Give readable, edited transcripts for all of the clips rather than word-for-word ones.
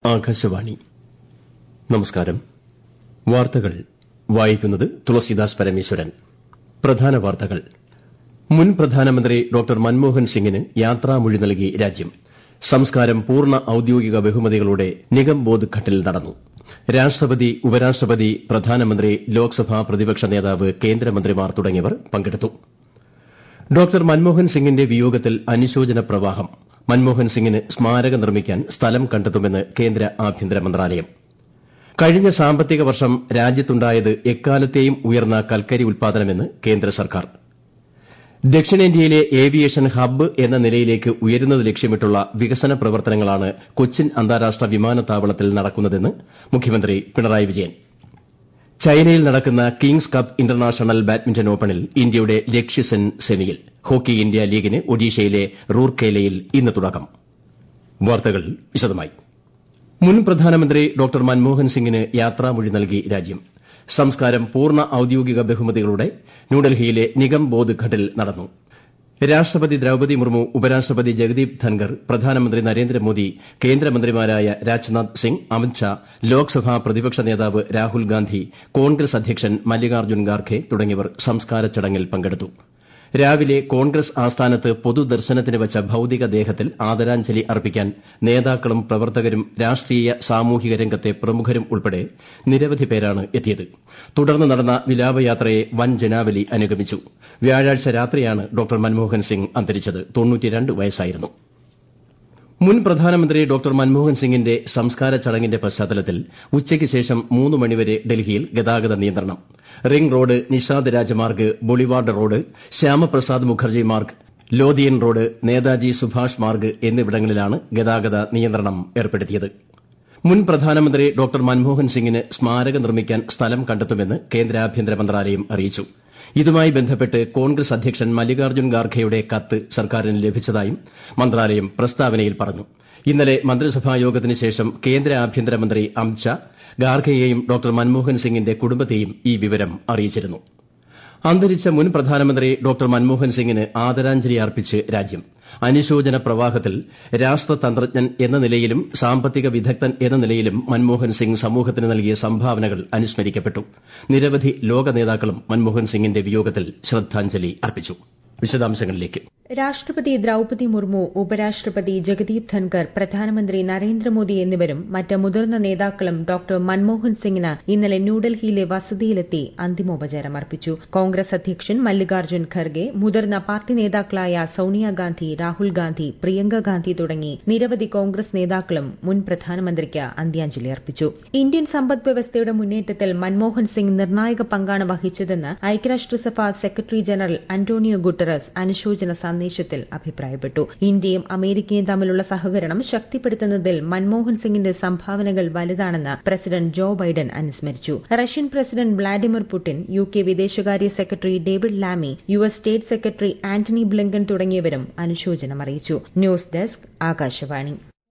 ആകാശവാണി. നമസ്കാരം. വാർത്തകൾ വായിക്കുന്നത് തുളസീദാസ് പരമേശ്വരൻ. പ്രധാന വാർത്തകൾ. മുൻ പ്രധാനമന്ത്രി ഡോക്ടർ മൻമോഹൻ സിംഗിന് യാത്രാമൊഴി നൽകി രാജ്യം. സംസ്കാരം പൂർണ്ണ ഔദ്യോഗിക ബഹുമതികളോടെ നിഗംബോധ് ഘട്ടിൽ നടന്നു. രാഷ്ട്രപതി, ഉപരാഷ്ട്രപതി, പ്രധാനമന്ത്രി, ലോക്സഭാ പ്രതിപക്ഷ നേതാവ്, കേന്ദ്രമന്ത്രിമാർ തുടങ്ങിയവർ പങ്കെടുത്തു. ഡോക്ടർ മൻമോഹൻ സിംഗിന്റെ വിയോഗത്തിൽ അനുശോചന പ്രവാഹം. മൻമോഹൻ സിംഗിന് സ്മാരകം നിർമ്മിക്കാൻ സ്ഥലം കണ്ടെത്തുമെന്ന് കേന്ദ്ര ആഭ്യന്തര മന്ത്രാലയം. കഴിഞ്ഞ സാമ്പത്തിക വർഷം രാജ്യത്തുണ്ടായത് എക്കാലത്തെയും ഉയർന്ന കൽക്കരി ഉൽപ്പാദനമെന്ന് കേന്ദ്ര സർക്കാർ. ദക്ഷിണേന്ത്യയിലെ ഏവിയേഷൻ ഹബ്ബ് എന്ന നിലയിലേക്ക് ഉയരുന്നത് ലക്ഷ്യമിട്ടുള്ള വികസന പ്രവർത്തനങ്ങളാണ് കൊച്ചിൻ അന്താരാഷ്ട്ര വിമാനത്താവളത്തിൽ നടക്കുന്നതെന്ന് മുഖ്യമന്ത്രി പിണറായി വിജയൻ. ചൈനയിൽ നടക്കുന്ന കിങ്സ് കപ്പ് ഇന്റർനാഷണൽ ബാഡ്മിന്റൺ ഓപ്പണിൽ ഇന്ത്യയുടെ ലക്ഷ്യ സെൻ സെമിയിൽ. ഹോക്കി ഇന്ത്യ ലീഗിന് ഒഡീഷയിലെ റൂർക്കേലയിൽ ഇന്ന് തുടക്കം. വാർത്തകൾ വിശദമായി. മുൻ പ്രധാനമന്ത്രി ഡോക്ടർ മൻമോഹൻ സിംഗിന് യാത്രാമൊഴി നൽകി രാജ്യം. സംസ്കാരം പൂർണ്ണ ഔദ്യോഗിക ബഹുമതികളോടെ ന്യൂഡൽഹിയിലെ നിഗംബോധ് ഘട്ടിൽ നടന്നു. രാഷ്ട്രപതി ദ്രൌപദി മുർമു, ഉപരാഷ്ട്രപതി ജഗദീപ് ധൻകർ, പ്രധാനമന്ത്രി നരേന്ദ്രമോദി, കേന്ദ്രമന്ത്രിമാരായ രാജ്നാഥ് സിംഗ്, അമിത് ഷാ, ലോക്സഭാ പ്രതിപക്ഷ നേതാവ് രാഹുൽ ഗാന്ധി, കോൺഗ്രസ് അധ്യക്ഷൻ മല്ലികാർജ്ജുൻ ഖാർഗെ തുടങ്ങിയവർ സംസ്കാര ചടങ്ങിൽ പങ്കെടുത്തു. രാവിലെ കോൺഗ്രസ് ആസ്ഥാനത്ത് പൊതുദർശനത്തിന് വച്ച ഭൌതികദേഹത്തിൽ ആദരാഞ്ജലി അർപ്പിക്കാൻ നേതാക്കളും പ്രവർത്തകരും രാഷ്ട്രീയ സാമൂഹിക രംഗത്തെ പ്രമുഖരും ഉൾപ്പെടെ നിരവധി പേരാണ് എത്തിയത്. തുടർന്ന് നടന്ന വിലാപയാത്രയെ വൻ ജനാവലി അനുഗമിച്ചു. വ്യാഴാഴ്ച രാത്രിയാണ് ഡോക്ടർ മൻമോഹൻ സിംഗ് അന്തരിച്ചത്. 92 വയസ്സായിരുന്നു. മുൻ പ്രധാനമന്ത്രി ഡോക്ടർ മൻമോഹൻ സിംഗിന്റെ സംസ്കാര ചടങ്ങിന്റെ പശ്ചാത്തലത്തിൽ ഉച്ചയ്ക്ക് ശേഷം 3 മണിവരെ ഡൽഹിയിൽ ഗതാഗത നിയന്ത്രണം. Ring road, Nishad Rajmarg, boulevard road, Shyamaprasad Mukherjee Marg, Lodhian road, Netaji Subhash Marg എന്നിവിടങ്ങളിലാണ് ഗതാഗത നിയന്ത്രണം ഏർപ്പെടുത്തിയത്. മുൻ പ്രധാനമന്ത്രി ഡോക്ടർ മൻമോഹൻ സിംഗിന് സ്മാരകം നിർമ്മിക്കാൻ സ്ഥലം കണ്ടെത്തുമെന്ന് കേന്ദ്ര ആഭ്യന്തര മന്ത്രാലയം അറിയിച്ചു. ഇതുമായി ബന്ധപ്പെട്ട് കോൺഗ്രസ് അധ്യക്ഷൻ മല്ലികാർജ്ജുൻ ഖാർഗെയുടെ കത്ത് സർക്കാരിന് ലഭിച്ചതായും മന്ത്രാലയം പ്രസ്താവനയിൽ പറഞ്ഞു. ഇന്നലെ മന്ത്രിസഭാ യോഗത്തിന് ശേഷം കേന്ദ്ര ആഭ്യന്തരമന്ത്രി അമിത് ഷാ ഖാർഗെയെയും ഡോക്ടർ മൻമോഹൻ സിംഗിന്റെ കുടുംബത്തെയും ഈ വിവരം അറിയിച്ചിരുന്നു. അന്തരിച്ച മുൻ പ്രധാനമന്ത്രി ഡോക്ടർ മൻമോഹൻ സിംഗിന് ആദരാഞ്ജലി അർപ്പിച്ച് രാജ്യം. അനുശോചന പ്രവാഹത്തിൽ രാഷ്ട്രതന്ത്രജ്ഞൻ എന്ന നിലയിലും സാമ്പത്തിക വിദഗ്ധൻ എന്ന നിലയിലും മൻമോഹൻ സിംഗ് സമൂഹത്തിന് നൽകിയ സംഭാവനകൾ അനുസ്മരിക്കപ്പെട്ടു. നിരവധി ലോക നേതാക്കളും മൻമോഹൻ സിംഗിന്റെ വിയോഗത്തിൽ ശ്രദ്ധാഞ്ജലി അർപ്പിച്ചു. വിശദാംശങ്ങളിലേക്ക്. രാഷ്ട്രപതി ദ്രൌപദി മുർമു, ഉപരാഷ്ട്രപതി ജഗദീപ് ധൻകർ, പ്രധാനമന്ത്രി നരേന്ദ്രമോദി എന്നിവരും മറ്റ് മുതിർന്ന നേതാക്കളും ഡോക്ടർ മൻമോഹൻ സിംഗിന് ഇന്നലെ ന്യൂഡൽഹിയിലെ വസതിയിലെത്തി അന്തിമോപചാരം അർപ്പിച്ചു. കോൺഗ്രസ് അധ്യക്ഷൻ മല്ലികാർജ്ജുൻ ഖർഗെ, മുതിർന്ന പാർട്ടി നേതാക്കളായ സോണിയാഗാന്ധി, രാഹുൽ ഗാന്ധി, പ്രിയങ്ക ഗാന്ധി തുടങ്ങി നിരവധി കോൺഗ്രസ് നേതാക്കളും മുൻ പ്രധാനമന്ത്രിക്ക് അന്ത്യാഞ്ജലി അർപ്പിച്ചു. ഇന്ത്യൻ സമ്പദ് വ്യവസ്ഥയുടെ മുന്നേറ്റത്തിൽ മൻമോഹൻ സിംഗ് നിർണായക പങ്കാണ് വഹിച്ചതെന്ന് ഐക്യരാഷ്ട്രസഭ സെക്രട്ടറി ജനറൽ അന്റോണിയോ ഗുട്ടറസ് അനുശോചന സന്ദേശത്തിൽ അഭിപ്രായപ്പെട്ടു. ഇന്ത്യയും അമേരിക്കയും തമ്മിലുള്ള സഹകരണം ശക്തിപ്പെടുത്തുന്നതിൽ മൻമോഹൻ സിംഗിന്റെ സംഭാവനകൾ വലുതാണെന്ന് പ്രസിഡന്റ് ജോ ബൈഡൻ അനുസ്മരിച്ചു. Russian president Vladimir Putin, UK വിദേശകാര്യ secretary David Lammy, US state secretary Antony Blinken തുടങ്ങിയവരും അനുശോചനം അറിയിച്ചു. News desk, Akashvani.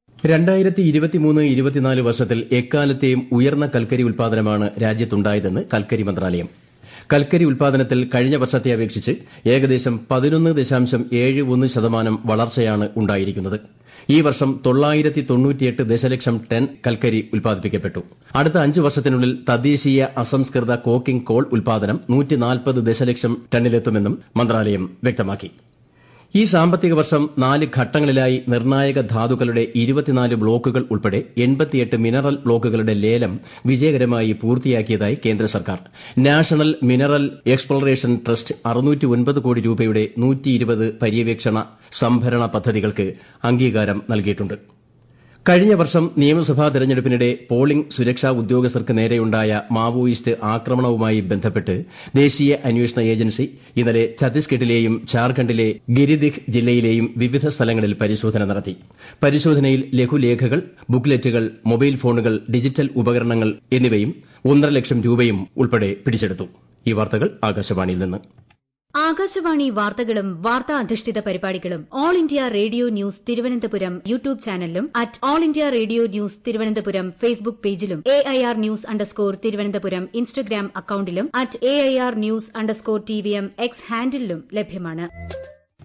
2023-24 വർഷത്തിൽ എക്കാലത്തെയും ഉയർന്ന കൽക്കരി ഉൽപ്പാദനമാണ് രാജ്യത്തുണ്ടായതെന്ന് കൽക്കരി മന്ത്രാലയം. കൽക്കരി ഉൽപ്പാദനത്തിൽ കഴിഞ്ഞ വർഷത്തെ അപേക്ഷിച്ച് ഏകദേശം 11.71% വളർച്ചയാണ് ഉണ്ടായിരിക്കുന്നത്. ഈ വർഷം 998 ദശലക്ഷം ടൺ കൽക്കരി ഉൽപ്പാദിപ്പിക്കപ്പെട്ടു. അടുത്ത 5 വർഷത്തിനുള്ളിൽ തദ്ദേശീയ അസംസ്കൃത കോക്കിംഗ് കോൾ ഉൽപ്പാദനം 140 ദശലക്ഷം ടണ്ണിലെത്തുമെന്നും മന്ത്രാലയം വ്യക്തമാക്കി. ഈ സാമ്പത്തിക വർഷം 4 ഘട്ടങ്ങളിലായി നിർണായക ധാതുക്കളുടെ 24 ബ്ലോക്കുകൾ ഉൾപ്പെടെ 88 മിനറൽ ബ്ലോക്കുകളുടെ ലേലം വിജയകരമായി പൂർത്തിയാക്കിയതായി കേന്ദ്ര സർക്കാർ. നാഷണൽ മിനറൽ എക്സ്പ്ലോറേഷൻ ട്രസ്റ്റ് 609 കോടി രൂപയുടെ 120 പര്യവേക്ഷണ സംഭരണ പദ്ധതികൾക്ക് അംഗീകാരം നൽകിയിട്ടുണ്ട്. കഴിഞ്ഞ വർഷം നിയമസഭാ തെരഞ്ഞെടുപ്പിനിടെ പോളിംഗ് സുരക്ഷാ ഉദ്യോഗസ്ഥർക്ക് നേരെയുണ്ടായ മാവോയിസ്റ്റ് ആക്രമണവുമായി ബന്ധപ്പെട്ട് ദേശീയ അന്വേഷണ ഏജൻസി ഇന്നലെ ഛത്തീസ്ഗഡിലെയും ഝാർഖണ്ഡിലെ ഗിരിദിഹ് ജില്ലയിലെയും വിവിധ സ്ഥലങ്ങളിൽ പരിശോധന നടത്തി. പരിശോധനയിൽ ലഘുലേഖകൾ, ബുക്ക്ലെറ്റുകൾ, മൊബൈൽ ഫോണുകൾ, ഡിജിറ്റൽ ഉപകരണങ്ങൾ എന്നിവയും 1.5 ലക്ഷം രൂപയും ഉൾപ്പെടെ പിടിച്ചെടുത്തു. ഈ വാർത്തകൾ ആകാശവാണിയിൽ നിന്ന്. ആകാശവാണി വാർത്തകളും വാർത്താ അധിഷ്ഠിത പരിപാടികളും all India radio news Thiruvananthapuram YouTube ചാനലിലും all India radio news Thiruvananthapuram Facebook പേജിലും AIR ന്യൂസ് _തിരുവനന്തപുരം ഇൻസ്റ്റഗ്രാം അക്കൌണ്ടിലും AIR ന്യൂസ് _TVM X ഹാൻഡിലും ലഭ്യമാണ്.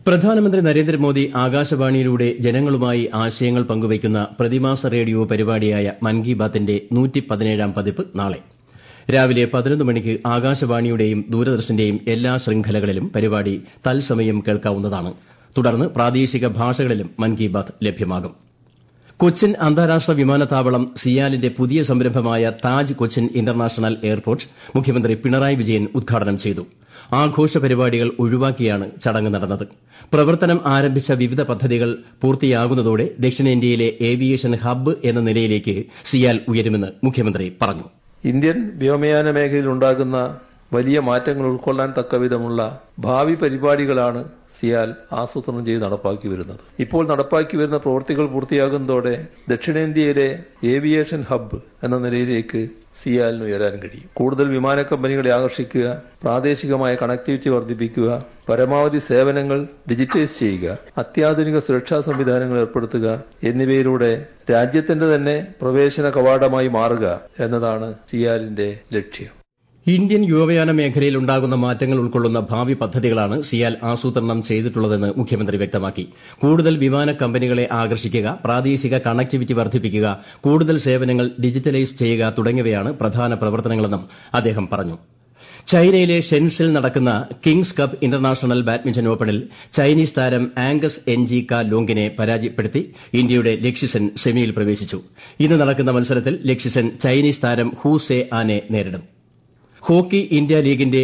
പ്രധാനമന്ത്രി നരേന്ദ്രമോദി ആകാശവാണിയിലൂടെ ജനങ്ങളുമായി ആശയങ്ങൾ പങ്കുവയ്ക്കുന്ന പ്രതിമാസ റേഡിയോ പരിപാടിയായ മൻ കി ബാത്തിന്റെ 117ാം പതിപ്പ് നാളെ രാവിലെ 11 മണിക്ക് ആകാശവാണിയുടെയും ദൂരദർശന്റെയും എല്ലാ ശൃംഖലകളിലും പരിപാടി തത്സമയം കേൾക്കാവുന്നതാണ്. തുടർന്ന് പ്രാദേശിക ഭാഷകളിലും മൻ കി ബാത് ലഭ്യമാകും. കൊച്ചിൻ അന്താരാഷ്ട്ര വിമാനത്താവളം സിയാലിന്റെ പുതിയ സംരംഭമായ താജ് കൊച്ചിൻ ഇന്റർനാഷണൽ എയർപോർട്ട് മുഖ്യമന്ത്രി പിണറായി വിജയൻ ഉദ്ഘാടനം ചെയ്തു. ആഘോഷ പരിപാടികൾ ഒഴിവാക്കിയാണ് ചടങ്ങ് നടന്നത്. പ്രവർത്തനം ആരംഭിച്ച വിവിധ പദ്ധതികൾ പൂർത്തിയാകുന്നതോടെ ദക്ഷിണേന്ത്യയിലെ ഏവിയേഷൻ ഹബ്ബ് എന്ന നിലയിലേക്ക് സിയാൽ ഉയരുമെന്ന് മുഖ്യമന്ത്രി പറഞ്ഞു. ഇന്ത്യൻ വ്യോമയാന മേഖലയിൽ ഉണ്ടാകുന്ന വലിയ മാറ്റങ്ങൾ ഉൾക്കൊള്ളാൻ തക്കവിധമുള്ള ഭാവി പരിപാടികളാണ് സിയാൽ ആസൂത്രണം ചെയ്ത് നടപ്പാക്കി വരുന്നത്. ഇപ്പോൾ നടപ്പാക്കി വരുന്ന പ്രവൃത്തികൾ പൂർത്തിയാകുന്നതോടെ ദക്ഷിണേന്ത്യയിലെ ഏവിയേഷൻ ഹബ്ബ് എന്ന നിലയിലേക്ക് സിയാലിന് ഉയരാൻ കഴിയും. കൂടുതൽ വിമാന കമ്പനികളെ ആകർഷിക്കുക, പ്രാദേശികമായ കണക്ടിവിറ്റി വർദ്ധിപ്പിക്കുക, പരമാവധി സേവനങ്ങൾ ഡിജിറ്റൈസ് ചെയ്യുക, അത്യാധുനിക സുരക്ഷാ സംവിധാനങ്ങൾ ഏർപ്പെടുത്തുക എന്നിവയിലൂടെ രാജ്യത്തിന്റെ തന്നെ പ്രവേശന കവാടമായി മാറുക എന്നതാണ് സിയാലിന്റെ ലക്ഷ്യം. ഇന്ത്യൻ വ്യോമയാന മേഖലയിൽ ഉണ്ടാകുന്ന മാറ്റങ്ങൾ ഉൾക്കൊള്ളുന്ന ഭാവി പദ്ധതികളാണ് സിയാൽ ആസൂത്രണം ചെയ്തിട്ടുള്ളതെന്ന് മുഖ്യമന്ത്രി വ്യക്തമാക്കി. കൂടുതൽ വിമാന കമ്പനികളെ ആകർഷിക്കുക, പ്രാദേശിക കണക്ടിവിറ്റി വർദ്ധിപ്പിക്കുക, കൂടുതൽ സേവനങ്ങൾ ഡിജിറ്റലൈസ് ചെയ്യുക തുടങ്ങിയവയാണ് പ്രധാന പ്രവർത്തനങ്ങളെന്നും അദ്ദേഹം പറഞ്ഞു. ചൈനയിലെ ഷെൻസിൽ നടക്കുന്ന കിങ്സ് കപ്പ് ഇന്റർനാഷണൽ ബാഡ്മിന്റൺ ഓപ്പണിൽ ചൈനീസ് താരം ആംഗസ് എൻജി കാ ലോങ്ങിനെ പരാജയപ്പെടുത്തി ഇന്ത്യയുടെ ലക്ഷ്യസെൻ സെമിയിൽ പ്രവേശിച്ചു. ഇന്ന് നടക്കുന്ന മത്സരത്തിൽ ലക്ഷ്യസെൻ ചൈനീസ് താരം ഹു സെ ആനെ നേരിടും. ഹോക്കി ഇന്ത്യ ലീഗിന്റെ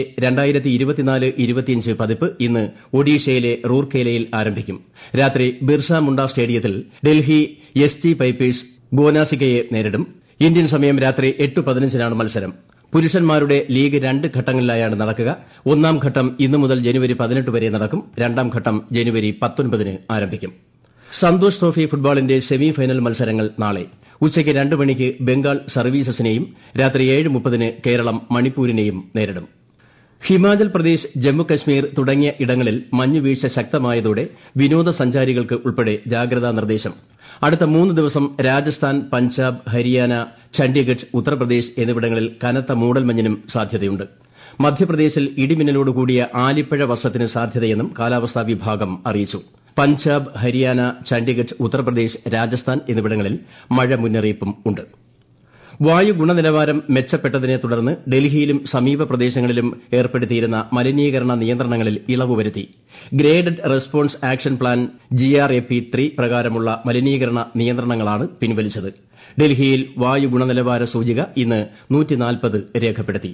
2024-25 പതിപ്പ് ഇന്ന് ഒഡീഷയിലെ റൂർക്കേലയിൽ ആരംഭിക്കും. രാത്രി ബിർസ മുണ്ട സ്റ്റേഡിയത്തിൽ ഡൽഹി എസ് ടി പൈപ്പേഴ്സ് ഗോനാസിക്കയെ നേരിടും. ഇന്ത്യൻ സമയം രാത്രി 8:15 മത്സരം. പുരുഷന്മാരുടെ ലീഗ് 2 ഘട്ടങ്ങളിലായാണ് നടക്കുക. ഒന്നാം ഘട്ടം ഇന്നു മുതൽ ജനുവരി 18 വരെ നടക്കും. രണ്ടാം ഘട്ടം ജനുവരി 19 ആരംഭിക്കും. സന്തോഷ് ട്രോഫി ഫുട്ബോളിന്റെ സെമി ഫൈനൽ മത്സരങ്ങൾ നാളെ ഉച്ചയ്ക്ക് 2 മണിക്ക് ബംഗാൾ സർവീസസിനെയും രാത്രി 7:30 കേരളം മണിപ്പൂരിനെയും നേരിടും. ഹിമാചൽ പ്രദേശ്, ജമ്മുകശ്മീർ തുടങ്ങിയ ഇടങ്ങളിൽ മഞ്ഞുവീഴ്ച ശക്തമായതോടെ വിനോദസഞ്ചാരികൾക്ക് ഉൾപ്പെടെ ജാഗ്രതാ നിർദ്ദേശം. അടുത്ത 3 ദിവസം രാജസ്ഥാൻ, പഞ്ചാബ്, ഹരിയാന, ചണ്ഡിഗഡ്, ഉത്തർപ്രദേശ് എന്നിവിടങ്ങളിൽ കനത്ത മൂടൽമഞ്ഞിനും സാധ്യതയുണ്ട്. മധ്യപ്രദേശിൽ ഇടിമിന്നലോടുകൂടിയ ആലിപ്പഴ വർഷത്തിന് സാധ്യതയെന്നും കാലാവസ്ഥാ വിഭാഗം അറിയിച്ചു. പഞ്ചാബ്, ഹരിയാന, ചണ്ഡിഗഡ്, ഉത്തർപ്രദേശ്, രാജസ്ഥാൻ എന്നിവിടങ്ങളിൽ മഴ മുന്നറിയിപ്പും ഉണ്ട്. വായു ഗുണനിലവാരം മെച്ചപ്പെട്ടതിനെ തുടർന്ന് ഡൽഹിയിലും സമീപ പ്രദേശങ്ങളിലും ഏർപ്പെടുത്തിയിരുന്ന മലിനീകരണ നിയന്ത്രണങ്ങളിൽ ഇളവ് വരുത്തി. Graded response action plan GRAP-3 പ്രകാരമുള്ള മലിനീകരണ നിയന്ത്രണങ്ങളാണ് പിൻവലിച്ചത്. ഡൽഹിയിൽ വായു ഗുണനിലവാര സൂചിക ഇന്ന് 140 രേഖപ്പെടുത്തി.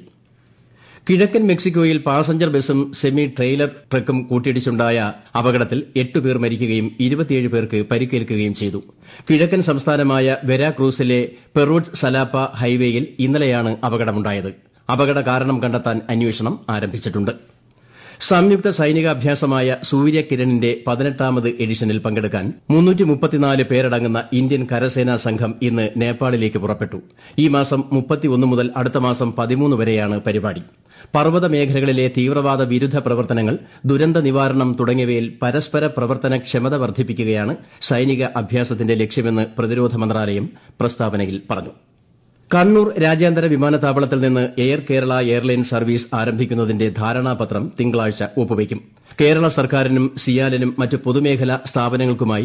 കിഴക്കൻ മെക്സിക്കോയിൽ പാസഞ്ചർ ബസും സെമി ട്രെയിലർ ട്രക്കും കൂട്ടിയിടിച്ചുണ്ടായ അപകടത്തിൽ 8 പേർ മരിക്കുകയും 27 പേർക്ക് പരിക്കേൽക്കുകയും ചെയ്തു. കിഴക്കൻ സംസ്ഥാനമായ വെരാക്രൂസിലെ പെറോഡ് സലാപ്പ ഹൈവേയിൽ ഇന്നലെയാണ് അപകടമുണ്ടായത്. അപകട കാരണം കണ്ടെത്താൻ അന്വേഷണം ആരംഭിച്ചിട്ടുണ്ട്. സംയുക്ത സൈനികാഭ്യാസമായ സൂര്യകിരണിന്റെ 18ാമത് എഡിഷനിൽ പങ്കെടുക്കാൻ 334 പേരടങ്ങുന്ന ഇന്ത്യൻ കരസേനാ സംഘം ഇന്ന് നേപ്പാളിലേക്ക് പുറപ്പെട്ടു. ഈ മാസം 31 മുതൽ അടുത്ത മാസം 13 വരെയാണ് പരിപാടി. പർവ്വത മേഖലകളിലെ തീവ്രവാദ വിരുദ്ധ പ്രവർത്തനങ്ങൾ, ദുരന്ത നിവാരണം തുടങ്ങിയവയിൽ പരസ്പര പ്രവർത്തനക്ഷമത വർദ്ധിപ്പിക്കുകയാണ് സൈനിക അഭ്യാസത്തിന്റെ ലക്ഷ്യമെന്ന് പ്രതിരോധ മന്ത്രാലയം പ്രസ്താവനയിൽ പറഞ്ഞു. കണ്ണൂർ രാജ്യാന്തര വിമാനത്താവളത്തിൽ നിന്ന് എയർ കേരള എയർലൈൻ സർവീസ് ആരംഭിക്കുന്നതിന്റെ ധാരണാപത്രം തിങ്കളാഴ്ച ഒപ്പുവയ്ക്കും. കേരള സർക്കാരിനും സിയാലിനും മറ്റ് പൊതുമേഖലാ സ്ഥാപനങ്ങൾക്കുമായി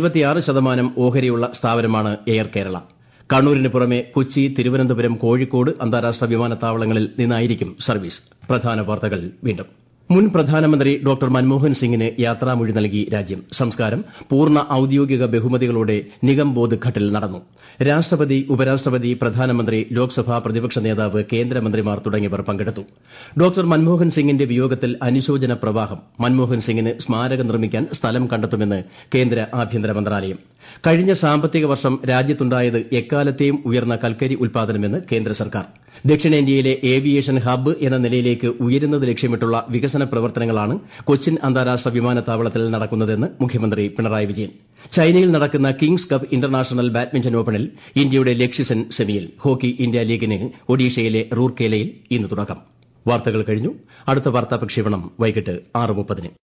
26% ഓഹരിയുള്ള സ്ഥാപനമാണ് എയർ കേരള. കണ്ണൂരിന് പുറമെ കൊച്ചി, തിരുവനന്തപുരം, കോഴിക്കോട് അന്താരാഷ്ട്ര വിമാനത്താവളങ്ങളിൽ നിന്നായിരിക്കും സർവീസ്. പ്രധാന വാർത്തകൾ വീണ്ടും. മുൻ പ്രധാനമന്ത്രി ഡോക്ടർ മൻമോഹൻ സിംഗിന് യാത്രാമൊഴി നൽകി രാജ്യം. സംസ്കാരം പൂർണ്ണ ഔദ്യോഗിക ബഹുമതികളോടെ നിഗംബോധ് ഘട്ടിൽ നടന്നു. രാഷ്ട്രപതി, ഉപരാഷ്ട്രപതി, പ്രധാനമന്ത്രി, ലോക്സഭാ പ്രതിപക്ഷ നേതാവ്, കേന്ദ്രമന്ത്രിമാർ തുടങ്ങിയവർ പങ്കെടുത്തു. ഡോക്ടർ മൻമോഹൻ സിംഗിന്റെ വിയോഗത്തിൽ അനുശോചന പ്രവാഹം. മൻമോഹൻ സിംഗിന് സ്മാരകം നിർമ്മിക്കാൻ സ്ഥലം കണ്ടെത്തുമെന്ന് കേന്ദ്ര ആഭ്യന്തര മന്ത്രാലയം. കഴിഞ്ഞ സാമ്പത്തിക വർഷം രാജ്യത്തുണ്ടായത് എക്കാലത്തെയും ഉയർന്ന കൽക്കരി ഉൽപ്പാദനമെന്ന് കേന്ദ്ര സർക്കാർ. ദക്ഷിണേന്ത്യയിലെ ഏവിയേഷൻ ഹബ്ബ് എന്ന നിലയിലേക്ക് ഉയരുന്നത് ലക്ഷ്യമിട്ടുള്ള വികസന പ്രവർത്തനങ്ങളാണ് കൊച്ചിൻ അന്താരാഷ്ട്ര വിമാനത്താവളത്തിൽ നടക്കുന്നതെന്ന് മുഖ്യമന്ത്രി പിണറായി വിജയൻ. ചൈനയിൽ നടക്കുന്ന കിങ്സ് കപ്പ് ഇന്റർനാഷണൽ ബാഡ്മിന്റൺ ഓപ്പണിൽ ഇന്ത്യയുടെ ലക്ഷ്യസെൻ സെമിയിൽ. ഹോക്കി ഇന്ത്യ ലീഗിന് ഒഡീഷയിലെ റൂർക്കേലയിൽ ഇന്ന് തുടക്കം. വാർത്തകൾ കഴിഞ്ഞു. അടുത്ത വാർത്താ പ്രക്ഷേപണം വൈകിട്ട് 6:30.